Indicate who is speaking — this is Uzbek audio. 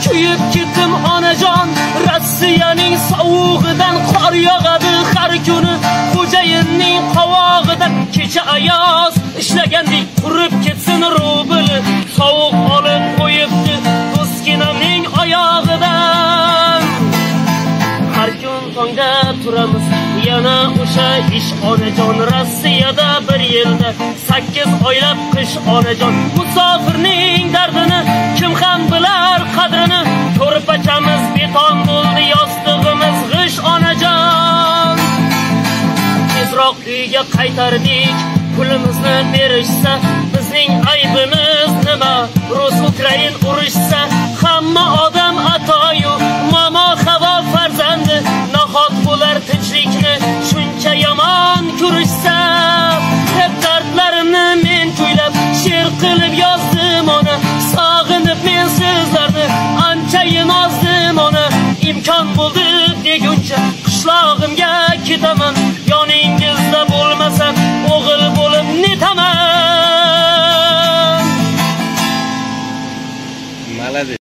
Speaker 1: kuyib ketdim onajon. Rossiyaning sovug'idan qor yog'adi har kuni, xo'jayinning qovog'idan kecha ayoz ishlagandek qurib ketsin rubl. Sovuq olib qo'yibdi do'stginamning oyog'idan. Har kun tongda turamiz yana o'sha ish onajon. Rossiyada bir yilda 8 oylab qish onajon. Musofirning dardini kim ham bilar qadrini, ko'rpachamiz beton bo'ldi yostig'imiz g'ish onajon. Tezroq uyga qaytardik, pulimizni berishsa, bizning aybimiz nima? Rus Ukrain urushsa, hamma odam atoyu momo havo farzandi, nahot bo'lar tinchlikni shuncha yomon ko'rishsa. Hep dardlarimni men kuylab she'r qilib yozdim ona, sog'inib men sizlarni anchayin ozdim ona. Imkon bo'ldi deguncha qishlog'imga ketaman,